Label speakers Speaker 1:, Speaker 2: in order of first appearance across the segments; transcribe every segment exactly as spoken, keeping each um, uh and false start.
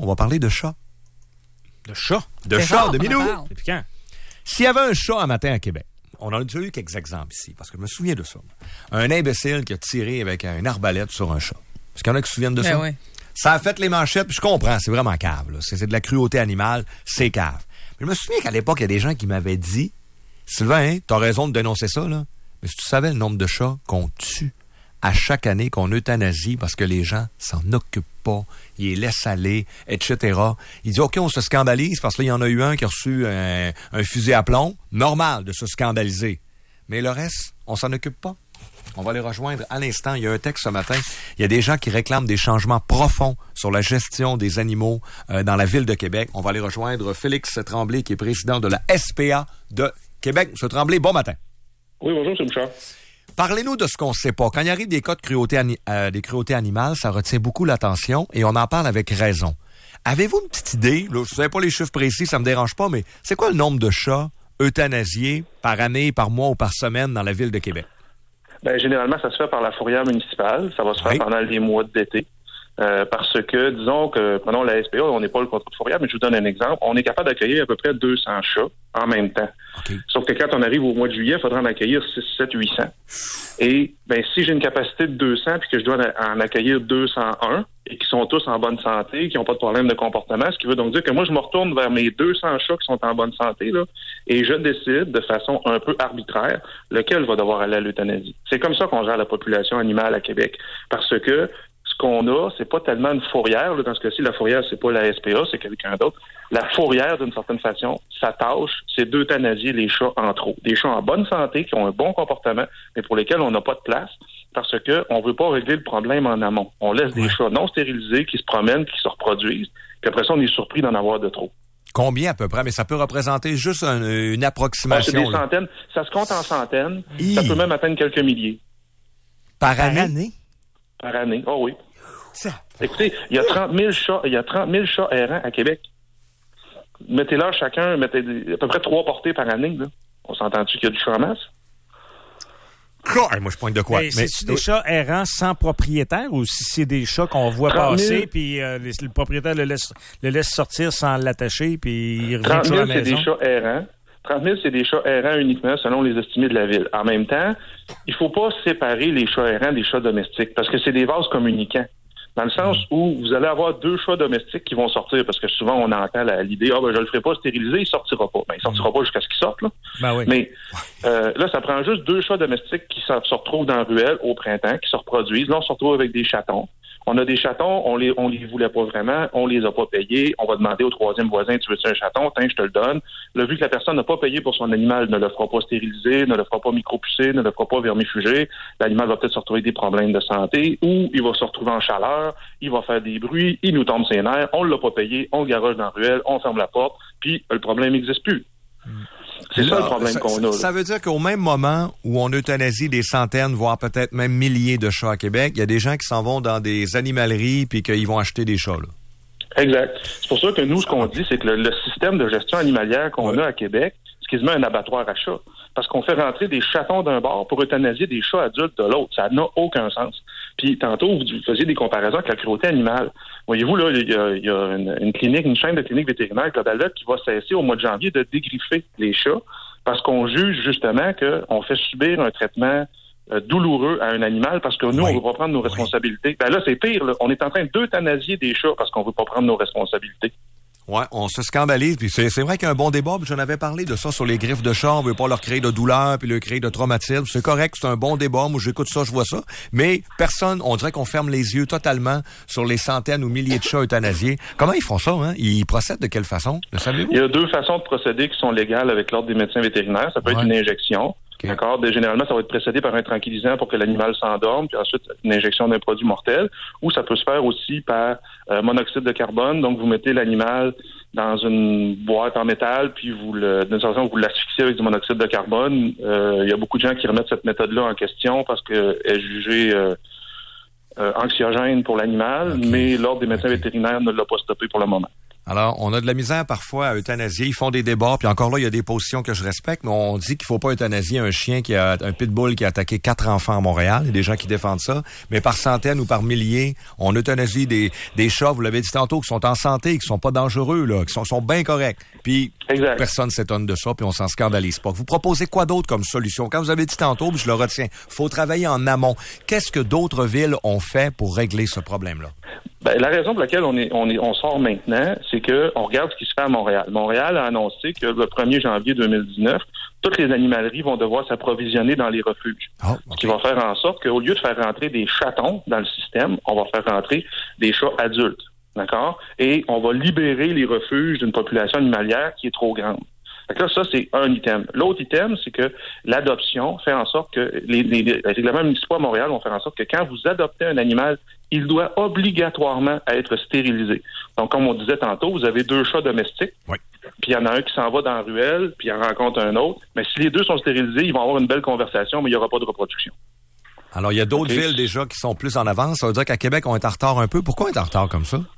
Speaker 1: on va parler de chats.
Speaker 2: De chats?
Speaker 1: De chats, de minou.
Speaker 2: Depuis quand?
Speaker 1: S'il y avait un chat un matin à Québec, on en a déjà eu quelques exemples ici, parce que je me souviens de ça. Un imbécile qui a tiré avec une arbalète sur un chat. Est-ce qu'il y en a qui se souviennent de
Speaker 3: ben
Speaker 1: ça?
Speaker 3: Oui.
Speaker 1: Ça a fait les manchettes, puis je comprends, c'est vraiment cave. Là. C'est, c'est de la cruauté animale, c'est cave. Mais je me souviens qu'à l'époque, il y a des gens qui m'avaient dit, Sylvain, hein, t'as raison de dénoncer ça, là, mais si tu savais le nombre de chats qu'on tue à chaque année, qu'on euthanasie parce que les gens s'en occupent pas, ils les laissent aller, et cetera. Il dit, OK, on se scandalise parce que là, il y en a eu un qui a reçu un, un fusil à plomb. Normal de se scandaliser. Mais le reste, on s'en occupe pas. On va les rejoindre à l'instant. Il y a un texte ce matin. Il y a des gens qui réclament des changements profonds sur la gestion des animaux euh, dans la ville de Québec. On va les rejoindre. Félix Tremblay, qui est président de la S P A de Québec. Monsieur Tremblay, bon matin.
Speaker 4: Oui, bonjour, M. Bouchard.
Speaker 1: Parlez-nous de ce qu'on ne sait pas. Quand il arrive des cas de cruauté, ani- euh, des cruautés animales, ça retient beaucoup l'attention et on en parle avec raison. Avez-vous une petite idée? Là, je ne sais pas les chiffres précis, ça me dérange pas, mais c'est quoi le nombre de chats euthanasiés par année, par mois ou par semaine dans la ville de Québec?
Speaker 4: Ben, généralement, ça se fait par la fourrière municipale. Ça va se faire
Speaker 1: oui.
Speaker 4: pendant les mois d'été. Euh, parce que, disons que, prenons la S P A, on n'est pas le contrat de fourrière, mais je vous donne un exemple. On est capable d'accueillir à peu près deux cents chats en même temps.
Speaker 1: Okay.
Speaker 4: Sauf que quand on arrive au mois de juillet, il faudra en accueillir six, sept, huit cents. Et, ben, si j'ai une capacité de deux cents puis que je dois en accueillir deux cent un et qui sont tous en bonne santé, qui n'ont pas de problème de comportement, ce qui veut donc dire que moi, je me retourne vers mes deux cents chats qui sont en bonne santé, là, et je décide de façon un peu arbitraire lequel va devoir aller à l'euthanasie. C'est comme ça qu'on gère la population animale à Québec. Parce que ce qu'on a, c'est pas tellement une fourrière. Là, dans ce cas-ci, la fourrière, c'est pas la S P A, c'est quelqu'un d'autre. La fourrière, d'une certaine façon, sa tâche, c'est d'euthanasier les chats en trop. Des chats en bonne santé, qui ont un bon comportement, mais pour lesquels on n'a pas de place, parce que on veut pas régler le problème en amont. On laisse ouais. des chats non stérilisés qui se promènent, qui se reproduisent, puis après ça, on est surpris d'en avoir de trop.
Speaker 1: Combien à peu près? Mais ça peut représenter juste un, une approximation.
Speaker 4: Ah, c'est des
Speaker 1: là.
Speaker 4: centaines. Ça se compte en centaines.
Speaker 1: Hi.
Speaker 4: Ça peut même atteindre quelques milliers.
Speaker 1: Par, Par année? année?
Speaker 4: Par année, oh oui.
Speaker 1: Ça.
Speaker 4: Écoutez, il y a trente mille chats, il y a trente mille chats errants à Québec. Mettez-leur chacun, mettez à peu près trois portées par année, là. On s'entend-tu qu'il y a du chat en masse?
Speaker 1: Hey, moi, je pointe de quoi?
Speaker 2: Mais, mais c'est-tu des chats errants sans propriétaire ou si c'est des chats qu'on voit passer puis euh, le propriétaire le laisse, le laisse sortir sans l'attacher puis il revient toujours à la maison?
Speaker 4: trente mille, c'est des chats errants. trente mille, c'est des chats errants uniquement selon les estimés de la ville. En même temps, il faut pas séparer les chats errants des chats domestiques parce que c'est des vases communicants. Dans le sens où vous allez avoir deux chats domestiques qui vont sortir, parce que souvent on entend la, l'idée, ah ben je le ferai pas stériliser, il sortira pas. Ben il sortira pas jusqu'à ce qu'il sorte, là.
Speaker 2: Ben oui.
Speaker 4: Mais euh, là, ça prend juste deux chats domestiques qui se, se retrouvent dans la ruelle au printemps, qui se reproduisent. Là, on se retrouve avec des chatons. On a des chatons, on les on les voulait pas vraiment, on les a pas payés. On va demander au troisième voisin, tu veux-tu un chaton? Tiens, je te le donne. Là, vu que la personne n'a pas payé pour son animal, ne le fera pas stériliser, ne le fera pas micropucer, ne le fera pas vermifuger, l'animal va peut-être se retrouver avec des problèmes de santé, ou il va se retrouver en chaleur, il va faire des bruits, il nous tombe ses nerfs, on l'a pas payé, on le garoche dans la ruelle, on ferme la porte, puis le problème n'existe plus. Mmh. C'est là, ça le problème
Speaker 1: ça,
Speaker 4: qu'on a. Là.
Speaker 1: Ça veut dire qu'au même moment où on euthanasie des centaines, voire peut-être même milliers de chats à Québec, il y a des gens qui s'en vont dans des animaleries puis qu'ils vont acheter des chats. Là.
Speaker 4: Exact. C'est pour ça que nous, ce qu'on dit, c'est que le, le système de gestion animalière qu'on ouais. a à Québec, c'est quasiment un abattoir à chats. Parce qu'on fait rentrer des chatons d'un bord pour euthanasier des chats adultes de l'autre. Ça n'a aucun sens. Puis tantôt, vous faisiez des comparaisons avec la cruauté animale. Voyez-vous, là, il y a, il y a une, une clinique, une chaîne de cliniques vétérinaires, Global qui va cesser au mois de janvier de dégriffer les chats parce qu'on juge justement qu'on fait subir un traitement euh, douloureux à un animal parce que nous, oui. on ne veut pas prendre nos responsabilités. Oui. Ben là, c'est pire. Là. On est en train d'euthanasier des chats parce qu'on ne veut pas prendre nos responsabilités.
Speaker 1: Ouais, on se scandalise, puis c'est, c'est vrai qu'il y a un bon débat, puis j'en avais parlé de ça sur les griffes de chat, on veut pas leur créer de douleur, puis leur créer de traumatisme, c'est correct, c'est un bon débat, moi j'écoute ça, je vois ça, mais personne, on dirait qu'on ferme les yeux totalement sur les centaines ou milliers de chats euthanasiés. Comment ils font ça, hein? Ils procèdent de quelle façon? Le savez-vous?
Speaker 4: Il y a deux façons de procéder qui sont légales avec l'ordre des médecins vétérinaires, ça peut ouais. être une injection. Okay. D'accord. Généralement, ça va être précédé par un tranquillisant pour que l'animal s'endorme, puis ensuite une injection d'un produit mortel, ou ça peut se faire aussi par euh, monoxyde de carbone. Donc, vous mettez l'animal dans une boîte en métal, puis vous le, d'une certaine façon, vous l'asphyxiez avec du monoxyde de carbone. Euh, il y a beaucoup de gens qui remettent cette méthode-là en question parce qu'elle est jugée euh, euh, anxiogène pour l'animal, okay. mais l'ordre des médecins okay. vétérinaires ne l'a pas stoppé pour le moment.
Speaker 1: Alors, on a de la misère parfois à euthanasier. Ils font des débats, puis encore là, il y a des positions que je respecte, mais on dit qu'il faut pas euthanasier un chien qui a un pitbull qui a attaqué quatre enfants à Montréal. Il y a des gens qui défendent ça. Mais par centaines ou par milliers, on euthanasie des, des chats, vous l'avez dit tantôt, qui sont en santé, qui sont pas dangereux, là, qui sont, sont bien corrects. Puis, exact. Personne s'étonne de ça, puis on s'en scandalise pas. Vous proposez quoi d'autre comme solution? Quand vous avez dit tantôt, puis je le retiens, faut travailler en amont. Qu'est-ce que d'autres villes ont fait pour régler ce problème-là?
Speaker 4: Ben, la raison pour laquelle on est, on est, on sort maintenant, c'est que on regarde ce qui se fait à Montréal. Montréal a annoncé que le premier janvier deux mille dix-neuf, toutes les animaleries vont devoir s'approvisionner dans les refuges. Oh, okay. Ce qui va faire en sorte qu'au lieu de faire rentrer des chatons dans le système, on va faire rentrer des chats adultes. D'accord? Et on va libérer les refuges d'une population animalière qui est trop grande. Fait que là, ça, c'est un item. L'autre item, c'est que l'adoption fait en sorte que les, les, les règlements municipaux à Montréal vont faire en sorte que quand vous adoptez un animal, il doit obligatoirement être stérilisé. Donc, comme on disait tantôt, vous avez deux chats domestiques, oui. Puis il y en a un qui s'en va dans la ruelle, puis il en rencontre un autre. Mais si les deux sont stérilisés, ils vont avoir une belle conversation, mais il n'y aura pas de reproduction.
Speaker 1: Alors, il y a d'autres okay. villes déjà qui sont plus en avance. Ça veut dire qu'à Québec, on est en retard un peu. Pourquoi on est en retard comme ça?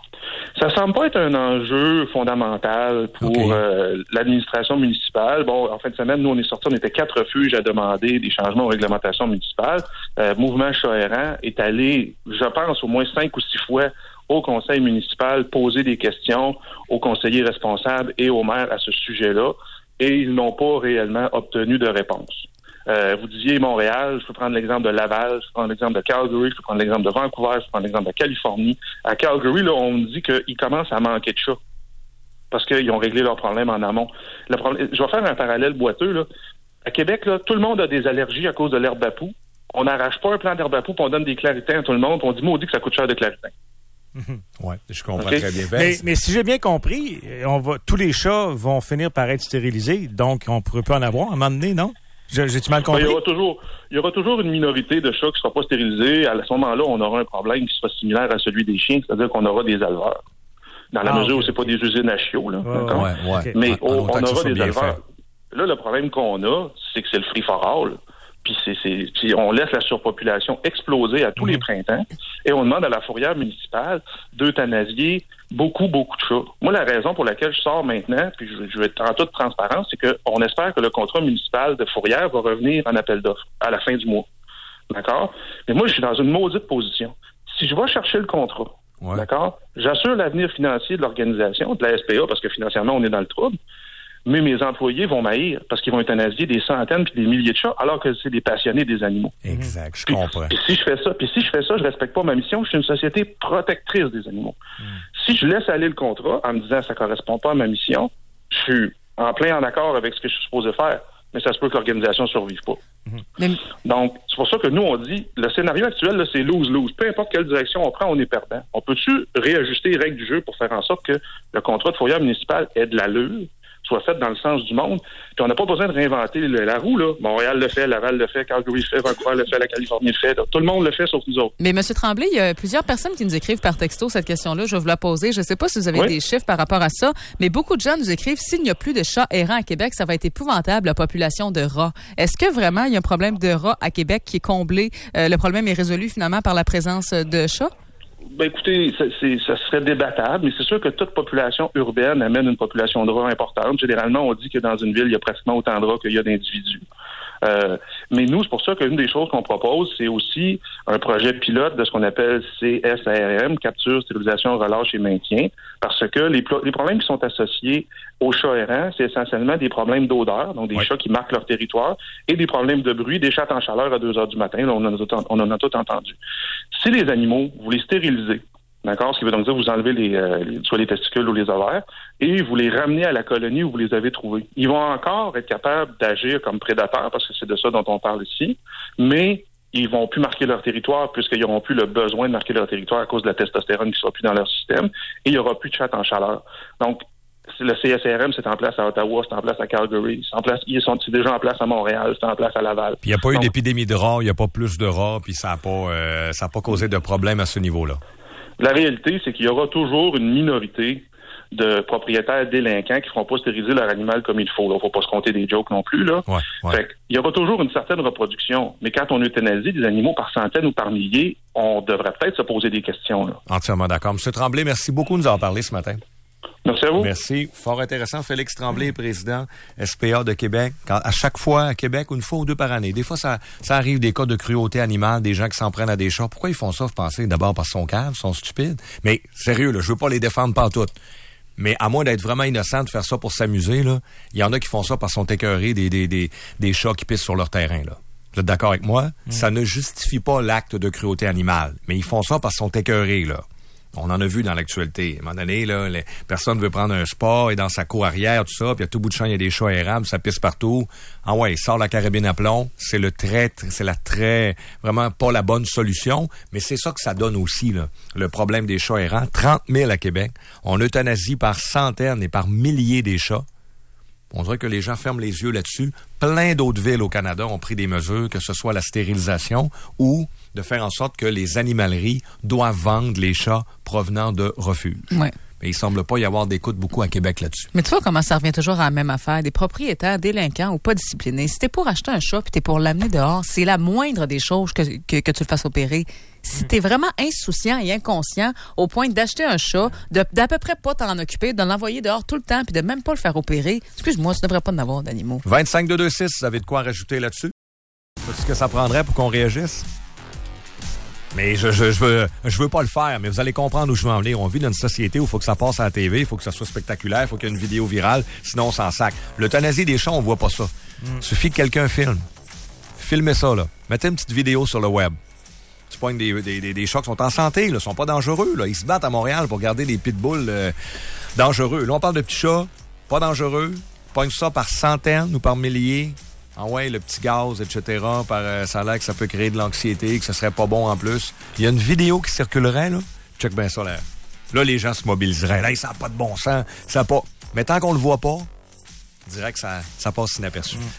Speaker 4: Ça semble pas être un enjeu fondamental pour okay. euh, l'administration municipale. Bon, en fin de semaine, nous, on est sortis, on était quatre refuges à demander des changements aux réglementations municipales. Euh, Mouvement Chat Errant est allé, je pense, au moins cinq ou six fois au conseil municipal poser des questions aux conseillers responsables et aux maires à ce sujet-là, et ils n'ont pas réellement obtenu de réponse. Euh, vous disiez Montréal, je peux prendre l'exemple de Laval, je peux prendre l'exemple de Calgary, je peux prendre l'exemple de Vancouver, je peux prendre l'exemple de Californie. À Calgary, là, on me dit qu'ils commencent à manquer de chats parce qu'ils ont réglé leurs problèmes en amont. Le problème, je vais faire un parallèle boiteux. Là. À Québec, là, tout le monde a des allergies à cause de l'herbe à poux. On n'arrache pas un plan d'herbe à poux puis on donne des claritins à tout le monde puis on dit, maudit que ça coûte cher de claritins.
Speaker 1: Mm-hmm. Oui, je comprends okay. très bien.
Speaker 2: Mais, mais si j'ai bien compris, on va, tous les chats vont finir par être stérilisés, donc on ne pourrait pas en avoir à un moment donné, non? J'ai-tu mal compris?
Speaker 4: Il y aura toujours, il y aura toujours une minorité de chats qui ne sera pas stérilisés. À ce moment-là, on aura un problème qui sera similaire à celui des chiens, c'est-à-dire qu'on aura des éleveurs. Dans la ah, mesure okay. où c'est pas des usines à chiots, là. Oh, d'accord? Ouais, ouais. Okay. Mais on, on aura des éleveurs. Fait. Là, le problème qu'on a, c'est que c'est le free for all. Puis c'est, c'est, puis on laisse la surpopulation exploser à tous mmh. les printemps et on demande à la fourrière municipale d'euthanasier beaucoup, beaucoup de chats. Moi, la raison pour laquelle je sors maintenant, puis je, je vais être en toute transparence, c'est qu'on espère que le contrat municipal de fourrière va revenir en appel d'offres à la fin du mois. D'accord? Mais moi, je suis dans une maudite position. Si je vais chercher le contrat, ouais. d'accord, j'assure l'avenir financier de l'organisation, de la S P A, parce que financièrement, on est dans le trouble, mais mes employés vont m'haïr parce qu'ils vont euthanasier des centaines puis des milliers de chats alors que c'est des passionnés des animaux.
Speaker 1: Exact, je
Speaker 4: puis,
Speaker 1: comprends.
Speaker 4: Puis si je fais ça, puis si je fais ça, je respecte pas ma mission, je suis une société protectrice des animaux. Mm. Si je laisse aller le contrat en me disant ça correspond pas à ma mission, je suis en plein en accord avec ce que je suis supposé faire, mais ça se peut que l'organisation ne survive pas. Mm. Donc, c'est pour ça que nous, on dit, le scénario actuel, là, c'est lose-lose. Peu importe quelle direction on prend, on est perdant. On peut-tu réajuster les règles du jeu pour faire en sorte que le contrat de fourrière municipal ait de l'allure, soit fait dans le sens du monde, puis on n'a pas besoin de réinventer le, la roue, là. Montréal le fait, Laval le fait, Calgary le fait, Vancouver le fait, la Californie le fait. Tout le monde le fait, sauf nous autres.
Speaker 3: Mais M. Tremblay, il y a plusieurs personnes qui nous écrivent par texto cette question-là. Je vais vous la poser. Je ne sais pas si vous avez oui. des chiffres par rapport à ça, mais beaucoup de gens nous écrivent, s'il n'y a plus de chats errants à Québec, ça va être épouvantable, la population de rats. Est-ce que vraiment il y a un problème de rats à Québec qui est comblé? Euh, le problème est résolu finalement par la présence de chats?
Speaker 4: Ben écoutez, ça, c'est, ça serait débattable, mais c'est sûr que toute population urbaine amène une population de rats importante. Généralement, on dit que dans une ville, il y a pratiquement autant de rats qu'il y a d'individus. Euh, mais nous, c'est pour ça qu'une des choses qu'on propose, c'est aussi un projet pilote de ce qu'on appelle C S A R M, capture, stérilisation, relâche et maintien, parce que les, les problèmes qui sont associés aux chats errants, c'est essentiellement des problèmes d'odeur, donc des oui. chats qui marquent leur territoire, et des problèmes de bruit, des chats en chaleur à deux heures du matin, là, on, en a tout, on en a tout entendu. Si les animaux, vous les stérilisez, d'accord, ce qui veut donc dire vous enlevez les, euh, les, soit les testicules ou les ovaires, et vous les ramenez à la colonie où vous les avez trouvés. Ils vont encore être capables d'agir comme prédateurs, parce que c'est de ça dont on parle ici, mais ils vont plus marquer leur territoire puisqu'ils n'auront plus le besoin de marquer leur territoire à cause de la testostérone qui ne sera plus dans leur système, et il n'y aura plus de chatte en chaleur. Donc, le C S R M, c'est en place à Ottawa, c'est en place à Calgary, c'est en place, ils sont déjà en place à Montréal, c'est en place à Laval.
Speaker 1: Puis il n'y a pas Donc, eu d'épidémie de rats, il n'y a pas plus de rats, puis ça n'a pas, euh, ça n'a pas causé de problème à ce niveau-là.
Speaker 4: La réalité, c'est qu'il y aura toujours une minorité de propriétaires délinquants qui ne feront pas stériliser leur animal comme il faut. Il ne faut pas se compter des jokes non plus, là.
Speaker 1: Ouais, ouais.
Speaker 4: Fait qu'il y aura toujours une certaine reproduction. Mais quand on euthanasie des animaux par centaines ou par milliers, on devrait peut-être se poser des questions, là.
Speaker 1: Entièrement d'accord. M. Tremblay, merci beaucoup de nous en parler ce matin.
Speaker 4: Merci à vous.
Speaker 1: Merci. Fort intéressant. Félix Tremblay, président S P A de Québec. Quand, à chaque fois à Québec, une fois ou deux par année. Des fois, ça, ça arrive des cas de cruauté animale, des gens qui s'en prennent à des chats. Pourquoi ils font ça? Vous pensez d'abord parce qu'ils sont caves, ils sont stupides. Mais sérieux, là, je veux pas les défendre pantoute. Mais à moins d'être vraiment innocent de faire ça pour s'amuser, là, il y en a qui font ça parce qu'ils sont écœurés des, des, des, des chats qui pissent sur leur terrain, là. Vous êtes d'accord avec moi? Mmh. Ça ne justifie pas l'acte de cruauté animale. Mais ils font ça parce qu'ils sont écœurés, là. On en a vu dans l'actualité. À un moment donné, là, les personnes veulent prendre un spa et dans sa cour arrière, tout ça, puis à tout bout de champ, il y a des chats errants, ça pisse partout. Ah ouais, il sort la carabine à plomb. C'est le très, c'est la très, vraiment pas la bonne solution, mais c'est ça que ça donne aussi, là. Le problème des chats errants. trente mille à Québec. On euthanasie par centaines et par milliers des chats. On dirait que les gens ferment les yeux là-dessus. Plein d'autres villes au Canada ont pris des mesures, que ce soit la stérilisation ou de faire en sorte que les animaleries doivent vendre les chats provenant de refuges.
Speaker 3: Ouais.
Speaker 1: Mais il semble pas y avoir d'écoute beaucoup à Québec là-dessus.
Speaker 3: Mais tu vois comment ça revient toujours à la même affaire. Des propriétaires délinquants ou pas disciplinés. Si t'es pour acheter un chat puis t'es pour l'amener dehors, c'est la moindre des choses que, que, que tu le fasses opérer. Si t'es vraiment insouciant et inconscient au point d'acheter un chat, de, d'à peu près pas t'en occuper, de l'envoyer dehors tout le temps puis de même pas le faire opérer, excuse-moi, tu devrais pas en avoir d'animaux.
Speaker 1: vingt-cinq deux deux six, vous avez de quoi rajouter là-dessus? C'est ce que ça prendrait pour qu'on réagisse? Mais je, je, je veux, je veux pas le faire, mais vous allez comprendre où je veux en venir. On vit dans une société où il faut que ça passe à la T V, il faut que ça soit spectaculaire, il faut qu'il y ait une vidéo virale, sinon on s'en sac. L'euthanasie des chats, on voit pas ça. Il mm. suffit que quelqu'un filme. Filmez ça, là. Mettez une petite vidéo sur le web. Tu pognes des, des, des, des chats qui sont en santé, là, sont pas dangereux, là. Ils se battent à Montréal pour garder des pitbulls euh, dangereux. Là, on parle de petits chats, pas dangereux. Pogne ça par centaines ou par milliers. Ah ouais, le petit gaz, et cetera. Par, euh, ça a l'air que ça peut créer de l'anxiété, que ce serait pas bon en plus. Il y a une vidéo qui circulerait, là. Check bien ça, là. Là, les gens se mobiliseraient. Là, ça n'a pas de bon sens. Ça a pas... Mais tant qu'on le voit pas, je dirais que ça, ça passe inaperçu. Mm.